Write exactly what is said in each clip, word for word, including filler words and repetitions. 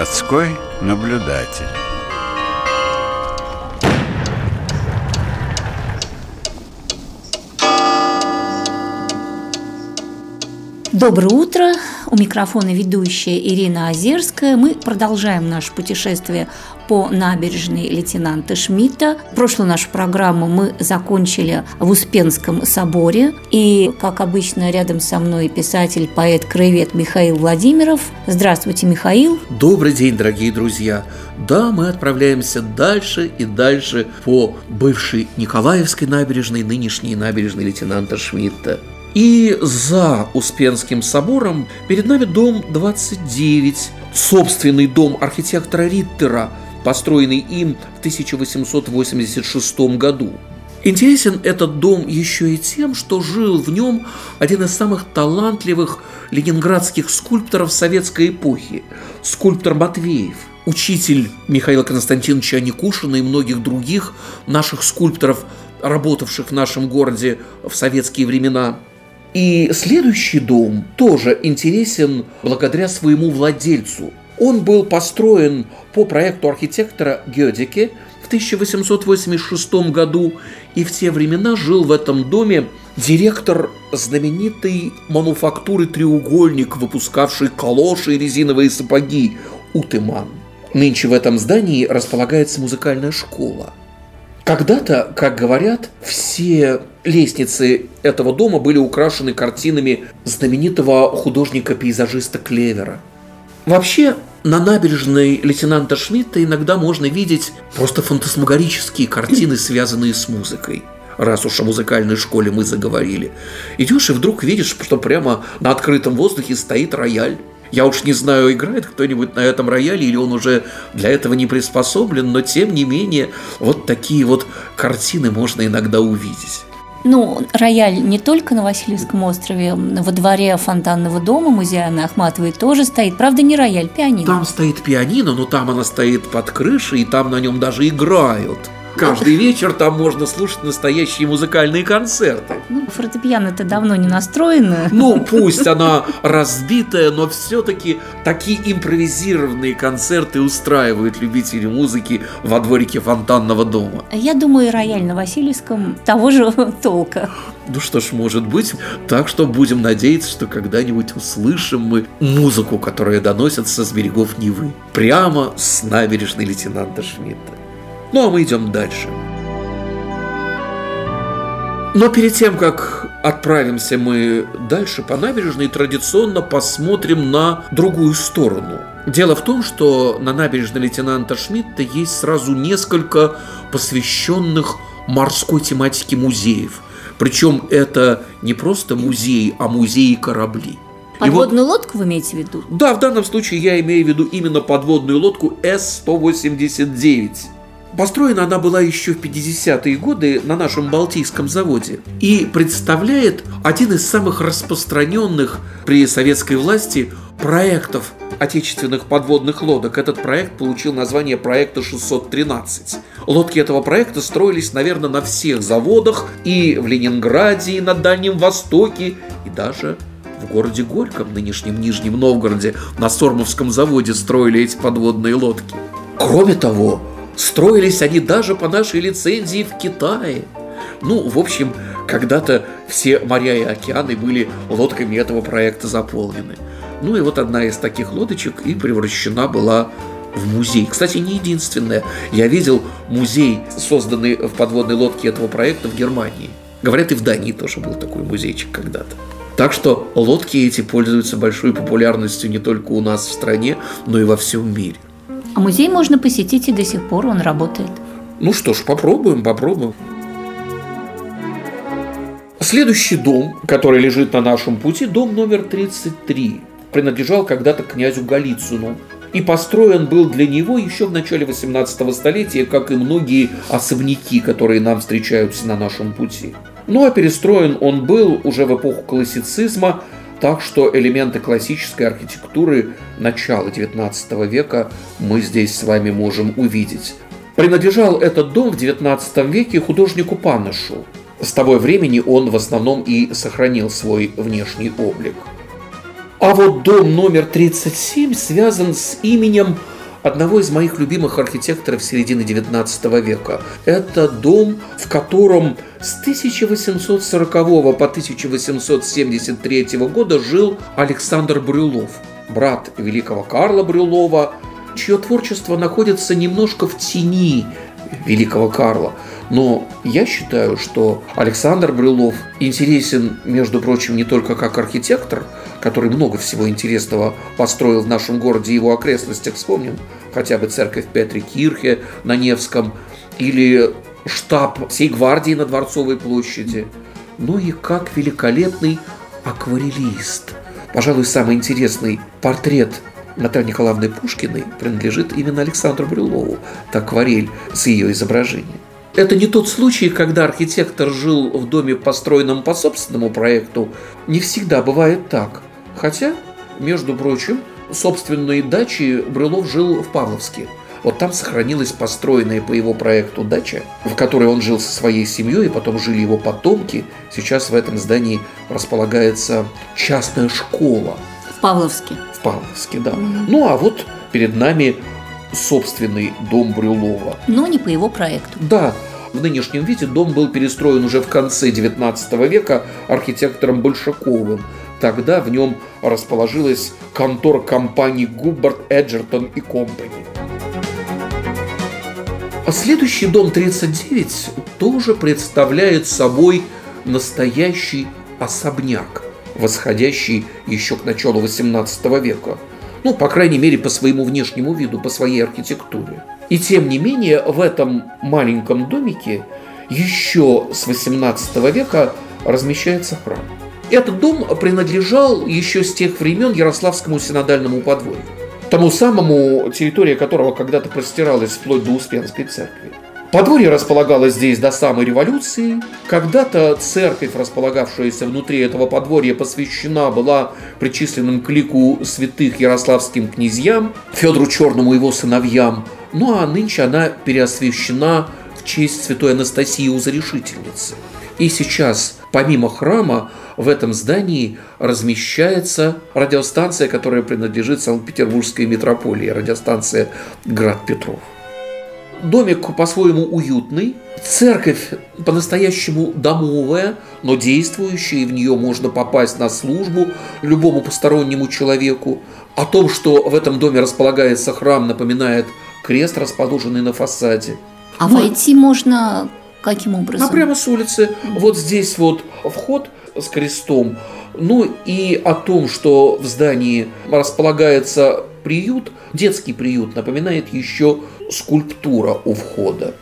Городской наблюдатель. Доброе утро! У микрофона ведущая Ирина Озерская. Мы продолжаем наше путешествие по набережной лейтенанта Шмидта. Прошлую нашу программу мы закончили в Успенском соборе. И, как обычно, рядом со мной писатель, поэт, краевед Михаил Владимиров. Здравствуйте, Михаил. Добрый день, дорогие друзья. Да, мы отправляемся дальше и дальше по бывшей Николаевской набережной, нынешней набережной лейтенанта Шмидта. И за Успенским собором перед нами дом двадцать девять, собственный дом архитектора Риттера, построенный им в тысяча восемьсот восемьдесят шестом году. Интересен этот дом еще и тем, что жил в нем один из самых талантливых ленинградских скульпторов советской эпохи – скульптор Матвеев, учитель Михаила Константиновича Никушина и многих других наших скульпторов, работавших в нашем городе в советские времена. И следующий дом тоже интересен благодаря своему владельцу. Он был построен по проекту архитектора Гёдеке в тысяча восемьсот восемьдесят шестом году, и в те времена жил в этом доме директор знаменитой мануфактуры «Треугольник», выпускавший калоши и резиновые сапоги, Утеман. Нынче в этом здании располагается музыкальная школа. Когда-то, как говорят, все лестницы этого дома были украшены картинами знаменитого художника-пейзажиста Клевера. Вообще, на набережной лейтенанта Шмидта иногда можно видеть просто фантасмагорические картины, связанные с музыкой. Раз уж о музыкальной школе мы заговорили. Идешь и вдруг видишь, что прямо на открытом воздухе стоит рояль. Я уж не знаю, играет кто-нибудь на этом рояле или он уже для этого не приспособлен, но тем не менее вот такие вот картины можно иногда увидеть. Ну, рояль не только на Васильевском острове, во дворе фонтанного дома музея Анны Ахматовой тоже стоит. Правда, не рояль, пианино. Там стоит пианино, но там она стоит под крышей, и там на нем даже играют. Каждый вечер там можно слушать настоящие музыкальные концерты. Ну, фортепиано-то давно не настроено. Ну, пусть она разбитая, но все-таки такие импровизированные концерты устраивают любители музыки во дворике фонтанного дома. Я думаю, рояль на Васильевском того же толка. Ну что ж, может быть. Так что будем надеяться, что когда-нибудь услышим мы музыку, которая доносится с берегов Невы, прямо с набережной лейтенанта Шмидта. Ну, а мы идем дальше. Но перед тем, как отправимся мы дальше по набережной, традиционно посмотрим на другую сторону. Дело в том, что на набережной лейтенанта Шмидта есть сразу несколько посвященных морской тематике музеев. Причем это не просто музеи, а музеи кораблей. Подводную вот, лодку вы имеете в виду? Да, в данном случае я имею в виду именно подводную лодку эс сто восемьдесят девять. Построена она была еще в пятидесятые годы на нашем Балтийском заводе и представляет один из самых распространенных при советской власти проектов отечественных подводных лодок. Этот проект получил название проекта шестьсот тринадцать. Лодки этого проекта строились, наверное, на всех заводах и в Ленинграде, и на Дальнем Востоке, и даже в городе Горьком, нынешнем Нижнем Новгороде, на Сормовском заводе строили эти подводные лодки. Кроме того, строились они даже по нашей лицензии в Китае. Ну, в общем, когда-то все моря и океаны были лодками этого проекта заполнены. Ну и вот одна из таких лодочек и превращена была в музей. Кстати, не единственная. Я видел музей, созданный в подводной лодке этого проекта в Германии. Говорят, и в Дании тоже был такой музейчик когда-то. Так что лодки эти пользуются большой популярностью не только у нас в стране, но и во всем мире. А музей можно посетить и до сих пор, он работает. Ну что ж, попробуем, попробуем. Следующий дом, который лежит на нашем пути, дом номер тридцать три, принадлежал когда-то князю Голицыну. И построен был для него еще в начале восемнадцатого столетия, как и многие особняки, которые нам встречаются на нашем пути. Ну а перестроен он был уже в эпоху классицизма, так что элементы классической архитектуры начала девятнадцатого века мы здесь с вами можем увидеть. Принадлежал этот дом в девятнадцатом веке художнику Панышу. С того времени он в основном и сохранил свой внешний облик. А вот дом номер тридцать семь связан с именем одного из моих любимых архитекторов середины девятнадцатого века. Это дом, в котором с тысяча восемьсот сорокового по тысяча восемьсот семьдесят третьего года жил Александр Брюллов, брат великого Карла Брюллова, чье творчество находится немножко в тени великого Карла. Но я считаю, что Александр Брюллов интересен, между прочим, не только как архитектор, который много всего интересного построил в нашем городе и его окрестностях. Вспомним хотя бы церковь Петри Кирхе на Невском или штаб всей гвардии на Дворцовой площади, но и как великолепный акварелист. Пожалуй, самый интересный портрет Натальи Николаевны Пушкиной принадлежит именно Александру Брюллову, это акварель с ее изображением. Это не тот случай, когда архитектор жил в доме, построенном по собственному проекту. Не всегда бывает так. Хотя, между прочим, собственной дачей Брюллов жил в Павловске. Вот там сохранилась построенная по его проекту дача, в которой он жил со своей семьей, и потом жили его потомки. Сейчас в этом здании располагается частная школа. В Павловске. В Павловске, да. Mm-hmm. Ну, а вот перед нами собственный дом Брюллова. Но не по его проекту. Да. В нынешнем виде дом был перестроен уже в конце девятнадцатого века архитектором Большаковым. Тогда в нем расположилась контора компании Губбард, Эджертон и Компани. А следующий дом тридцать девять тоже представляет собой настоящий особняк, восходящий еще к началу восемнадцатого века. Ну, по крайней мере, по своему внешнему виду, по своей архитектуре. И тем не менее, в этом маленьком домике еще с восемнадцатого века размещается храм. Этот дом принадлежал еще с тех времен Ярославскому синодальному подворью, тому самому, территория которого когда-то простиралась вплоть до Успенской церкви. Подворье располагалось здесь до самой революции. Когда-то церковь, располагавшаяся внутри этого подворья, посвящена была причисленным к лику святых ярославским князьям, Федору Черному и его сыновьям. Ну а нынче она переосвящена в честь святой Анастасии Узорешительницы. И сейчас, помимо храма, в этом здании размещается радиостанция, которая принадлежит Санкт-Петербургской митрополии, радиостанция «Град Петров». Домик по-своему уютный, церковь по-настоящему домовая, но действующая, и в нее можно попасть на службу любому постороннему человеку. О том, что в этом доме располагается храм, напоминает крест, расположенный на фасаде. А ну, войти можно каким образом? А прямо с улицы. Вот здесь вот вход с крестом. Ну и о том, что в здании располагается приют, детский приют, напоминает еще скульптура у входа.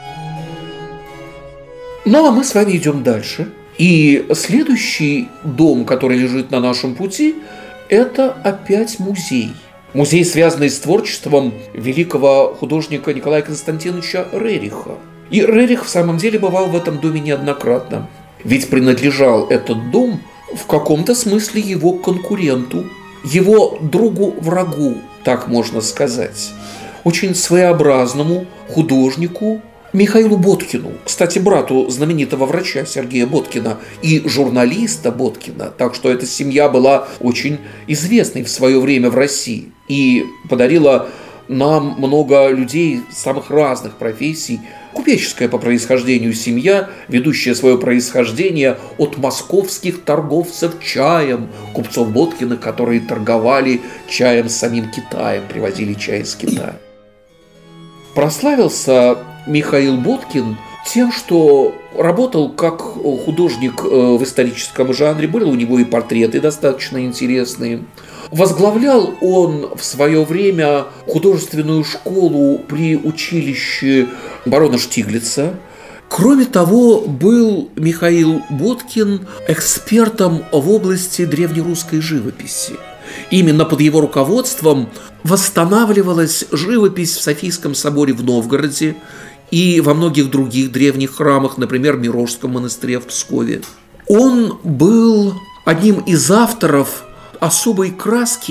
Ну а мы с вами идем дальше. И следующий дом, который лежит на нашем пути, это опять музей. Музей, связанный с творчеством великого художника Николая Константиновича Рериха. И Рерих в самом деле бывал в этом доме неоднократно. Ведь принадлежал этот дом в каком-то смысле его конкуренту, его другу-врагу, так можно сказать, очень своеобразному художнику Михаилу Боткину, кстати, брату знаменитого врача Сергея Боткина и журналиста Боткина, так что эта семья была очень известной в свое время в России и подарила нам много людей самых разных профессий. Купеческая по происхождению семья, ведущая свое происхождение от московских торговцев чаем, купцов Боткина, которые торговали чаем с самим Китаем, привозили чай из Китая. Прославился Михаил Боткин тем, что работал как художник в историческом жанре, были у него и портреты достаточно интересные. Возглавлял он в свое время художественную школу при училище барона Штиглица. Кроме того, был Михаил Боткин экспертом в области древнерусской живописи. Именно под его руководством восстанавливалась живопись в Софийском соборе в Новгороде и во многих других древних храмах, например, в Мирошском монастыре в Пскове. Он был одним из авторов особой краски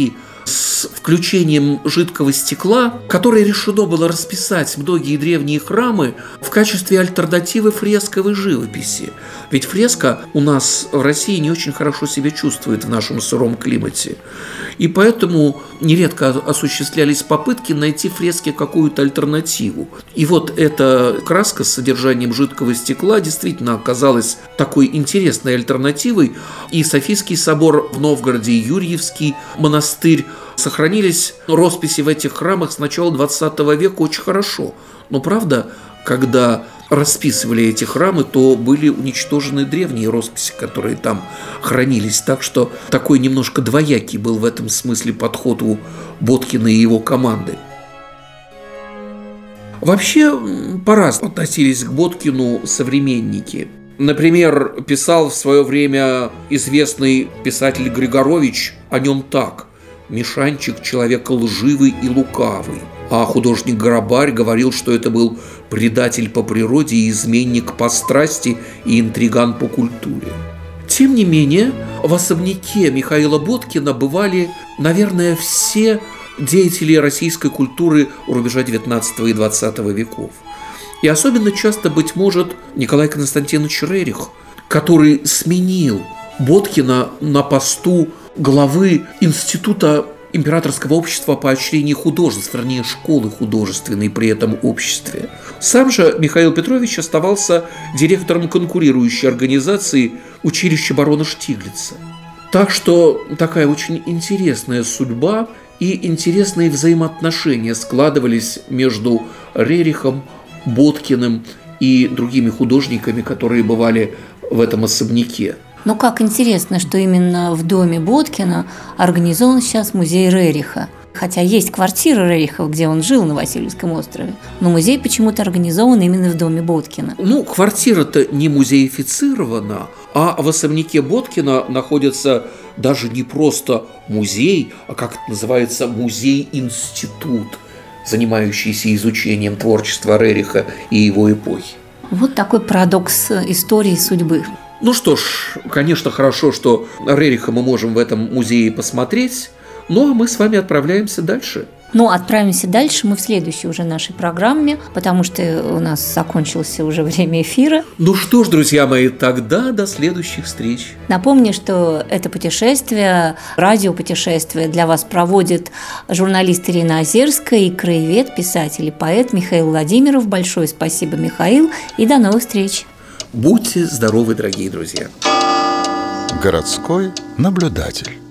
с включением жидкого стекла, которое решено было расписать многие древние храмы в качестве альтернативы фресковой живописи. Ведь фреска у нас в России не очень хорошо себя чувствует в нашем сыром климате. И поэтому нередко осуществлялись попытки найти фреске какую-то альтернативу. И вот эта краска с содержанием жидкого стекла действительно оказалась такой интересной альтернативой. И Софийский собор в Новгороде, и Юрьевский монастырь. Сохранились росписи в этих храмах с начала двадцатого века очень хорошо. Но правда, когда расписывали эти храмы, то были уничтожены древние росписи, которые там хранились. Так что такой немножко двоякий был в этом смысле подход у Боткина и его команды. Вообще, по-разному относились к Боткину современники. Например, писал в свое время известный писатель Григорович о нем так: «Мишанчик – человек лживый и лукавый». А художник Горобарь говорил, что это был предатель по природе и изменник по страсти и интриган по культуре. Тем не менее, в особняке Михаила Боткина бывали, наверное, все деятели российской культуры рубежа девятнадцатого и двадцатого веков. И особенно часто, быть может, Николай Константинович Рерих, который сменил Боткина на посту главы Института Императорского общества поощрения художеств, вернее, школы художественной при этом обществе. Сам же Михаил Петрович оставался директором конкурирующей организации училища барона Штиглица. Так что такая очень интересная судьба и интересные взаимоотношения складывались между Рерихом, Боткиным и другими художниками, которые бывали в этом особняке. Но как интересно, что именно в доме Боткина организован сейчас музей Рериха. Хотя есть квартира Рериха, где он жил на Васильевском острове, но музей почему-то организован именно в доме Боткина. Ну, квартира-то не музеифицирована, а в особняке Боткина находится даже не просто музей, а, как это называется, музей-институт, занимающийся изучением творчества Рериха и его эпохи. Вот такой парадокс истории судьбы. Ну что ж, конечно, хорошо, что Рериха мы можем в этом музее посмотреть, ну а мы с вами отправляемся дальше. Ну, отправимся дальше мы в следующей уже нашей программе, потому что у нас закончилось уже время эфира. Ну что ж, друзья мои, тогда до следующих встреч. Напомню, что это путешествие, радиопутешествие для вас проводит журналист Ирина Озерская и краевед, писатель и поэт Михаил Владимиров. Большое спасибо, Михаил, и до новых встреч. Будьте здоровы, дорогие друзья. Городской наблюдатель.